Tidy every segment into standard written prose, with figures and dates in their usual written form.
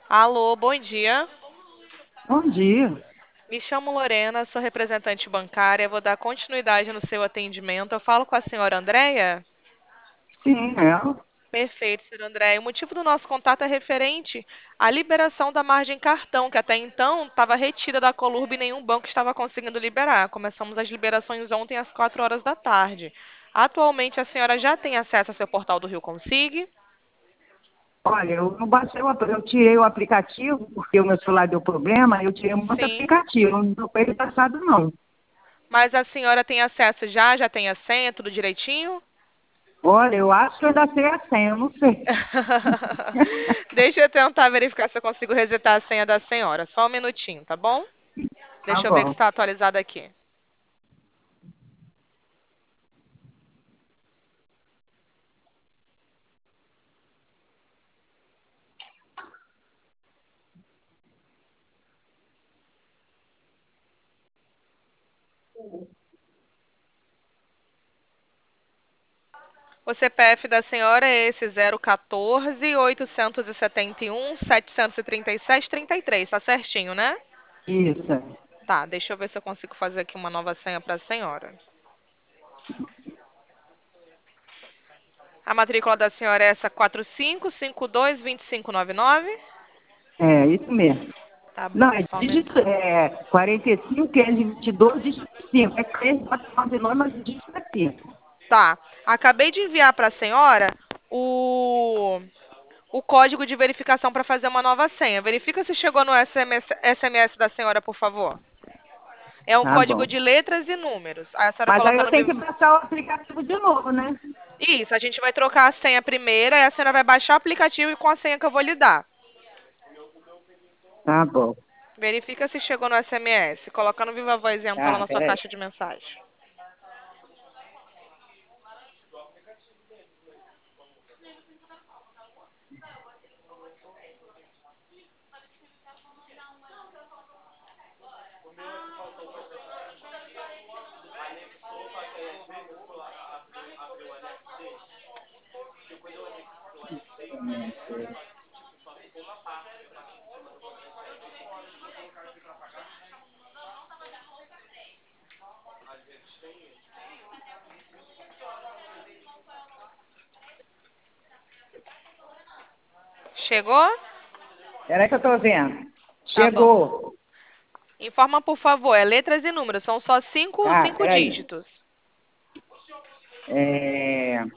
Alô, bom dia. Bom dia. Me chamo Lorena, sou representante bancária. Vou dar continuidade no seu atendimento. Eu falo com a senhora Andréia? Sim, ela. Perfeito, senhora Andréia. O motivo do nosso contato é referente à liberação da margem cartão, que até então estava retida da Colurb e nenhum banco estava conseguindo liberar. Começamos as liberações ontem às 4 horas da tarde. Atualmente, a senhora já tem acesso ao seu portal do Rio Consigue? Olha, eu não baixei eu tirei o aplicativo, porque o meu celular deu problema, eu tirei um monte de Sim. aplicativo, não estou com ele passado, não. Mas a senhora tem acesso já? Já tem a senha, tudo direitinho? Olha, eu acho que eu ainda sei a senha, eu não sei. Deixa eu tentar verificar se eu consigo resetar a senha da senhora. Só um minutinho, tá bom? Tá Deixa eu ver que bom. está atualizado aqui. O CPF da senhora é esse 014 871 737 33. Tá certinho, né? Isso. Tá, deixa eu ver se eu consigo fazer aqui uma nova senha para a senhora. A matrícula da senhora é essa 45522599? Isso mesmo. Tá Não, bom, é só um minuto. dígito 45, 522, dígito 5. É 3, 4, 9, 9, mas o dígito é 5. Tá. Acabei de enviar para a senhora o o código de verificação para fazer uma nova senha. Verifica se chegou no SMS da senhora, por favor. É um Tá código bom. de letras e números. Aí a senhora Mas aí coloca eu no tenho Vivo. que baixar o aplicativo de novo, né? Isso, a gente vai trocar a senha primeiro, aí a senhora vai baixar o aplicativo e com a senha que eu vou lhe dar. Tá bom. Verifica se chegou no SMS. Coloca no Viva Voz e entra lá Tá, na sua peraí. caixa de mensagem. Chegou? Peraí que eu tô vendo. Tá bom. Chegou. Informa, por favor, é letras e números. São só Tá, cinco peraí. dígitos. É,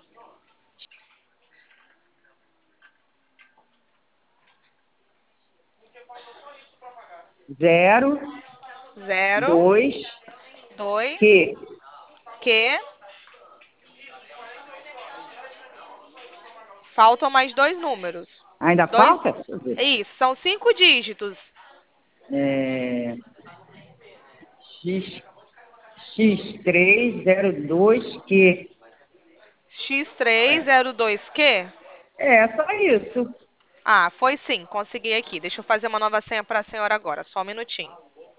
0, Zero, 2, dois, Q. Q. Faltam mais dois números. Ainda Dois. falta? Deixa eu ver. Isso, são 5 dígitos. É, X, X302Q. X302Q. É, só isso. Ah, foi sim, consegui aqui. Deixa eu fazer uma nova senha para a senhora agora, só um minutinho.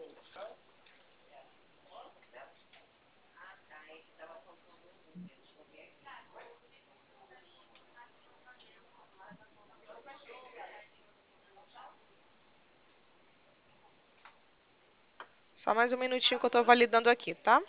Só mais um minutinho que eu estou validando aqui, tá?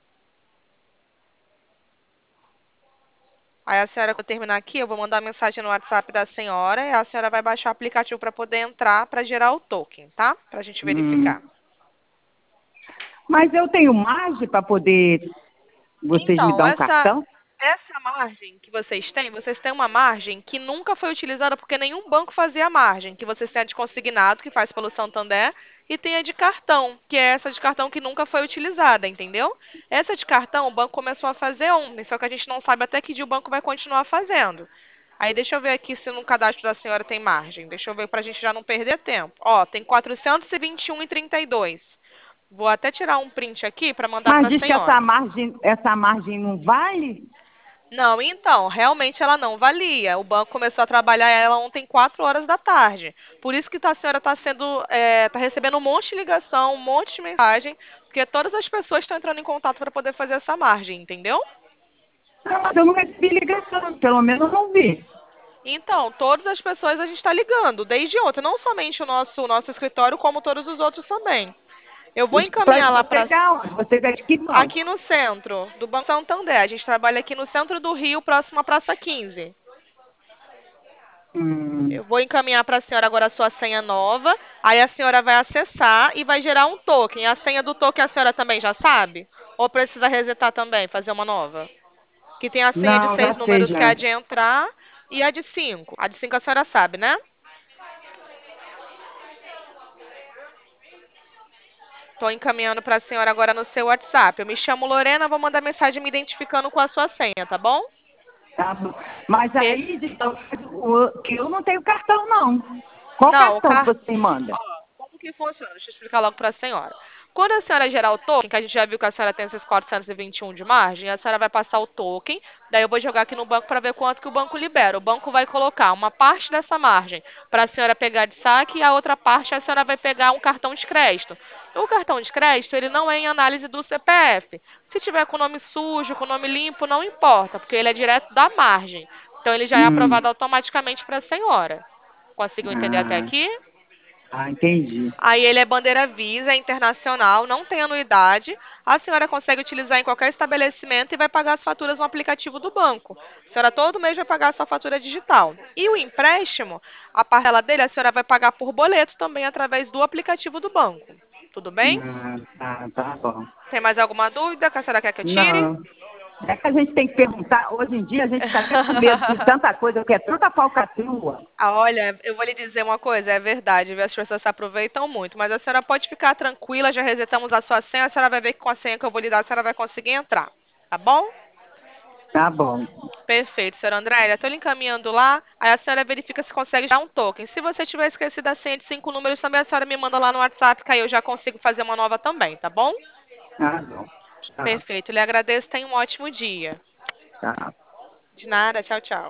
Aí a senhora, quando eu terminar aqui, eu vou mandar uma mensagem no WhatsApp da senhora e a senhora vai baixar o aplicativo para poder entrar para gerar o token, tá? Para a gente verificar. Hum. Mas eu tenho margem para poder vocês me Então, dar um cartão? essa margem que vocês têm uma margem que nunca foi utilizada porque nenhum banco fazia a margem, que vocês têm a de consignado, que faz pelo Santander, e tem a de cartão, que é essa de cartão que nunca foi utilizada, entendeu? Essa de cartão o banco começou a fazer ontem, só que a gente não sabe até que dia o banco vai continuar fazendo. Aí deixa eu ver aqui se no cadastro da senhora tem margem. Deixa eu ver para a gente já não perder tempo. Ó, tem 421,32. Vou até tirar um print aqui para mandar Mas para a diz que senhora. essa margem não vale? Não, então, realmente ela não valia. O banco começou a trabalhar ela ontem 4 horas da tarde. Por isso que a senhora está tá recebendo um monte de ligação, um monte de mensagem, porque todas as pessoas estão entrando em contato para poder fazer essa margem, entendeu? Não, mas eu não recebi ligação, pelo menos eu não vi. Então, todas as pessoas a gente está ligando, desde ontem, não somente o nosso escritório, como todos os outros também. Eu O vou escritório encaminhar de lá para vocês é onde? Vocês é de que banco? aqui no centro do Banco Santander. A gente trabalha aqui no centro do Rio, próximo à Praça 15. Hum, Eu vou encaminhar para a senhora agora a sua senha nova. Aí a senhora vai acessar e vai gerar um token. A senha do token a senhora também já sabe? Ou precisa resetar também, fazer uma nova? Que tem a senha de não, já 6 sei números, que é a já. de entrar, e a de 5. A de 5 a senhora sabe, né? Estou encaminhando para a senhora agora no seu WhatsApp. Eu me chamo Lorena, vou mandar mensagem me identificando com a sua senha, tá bom? Tá bom. Mas Per- aí, que eu não tenho cartão, não. Qual Não, o cartão que cartão. você manda? Como que funciona? Deixa eu explicar logo para a senhora. Quando a senhora gerar o token, que a gente já viu que a senhora tem esses 421 de margem, a senhora vai passar o token, daí eu vou jogar aqui no banco para ver quanto que o banco libera. O banco vai colocar uma parte dessa margem para a senhora pegar de saque e a outra parte a senhora vai pegar um cartão de crédito. O cartão de crédito, ele não é em análise do CPF. Se tiver com o nome sujo, com o nome limpo, não importa, porque ele é direto da margem. Então ele já é Hum, aprovado automaticamente para a senhora. Conseguiu entender até ah, aqui? entendi. Aí ele é bandeira Visa, é internacional, não tem anuidade. A senhora consegue utilizar em qualquer estabelecimento e vai pagar as faturas no aplicativo do banco. A senhora todo mês vai pagar a sua fatura digital. E o empréstimo, a parcela dele, a senhora vai pagar por boleto também através do aplicativo do banco. Tudo bem? Tá bom. Tem mais alguma dúvida que a senhora quer que eu tire? Não. É que a gente tem que perguntar, hoje em dia a gente fica até com medo de tanta coisa, que é tanta falcatrua. Ah, olha, eu vou lhe dizer uma coisa, é verdade, viu? As pessoas se aproveitam muito, mas a senhora pode ficar tranquila, já resetamos a sua senha, a senhora vai ver que com a senha que eu vou lhe dar, a senhora vai conseguir entrar, tá bom? Tá bom. Perfeito, senhora Andréia. Estou lhe encaminhando lá, aí a senhora verifica se consegue dar um token. Se você tiver esquecido a senha de 5 números também, a senhora me manda lá no WhatsApp, que aí eu já consigo fazer uma nova também, tá bom? Tá bom. Tá, Perfeito, lhe agradeço, tenha um ótimo dia. tá. De nada, tchau, tchau.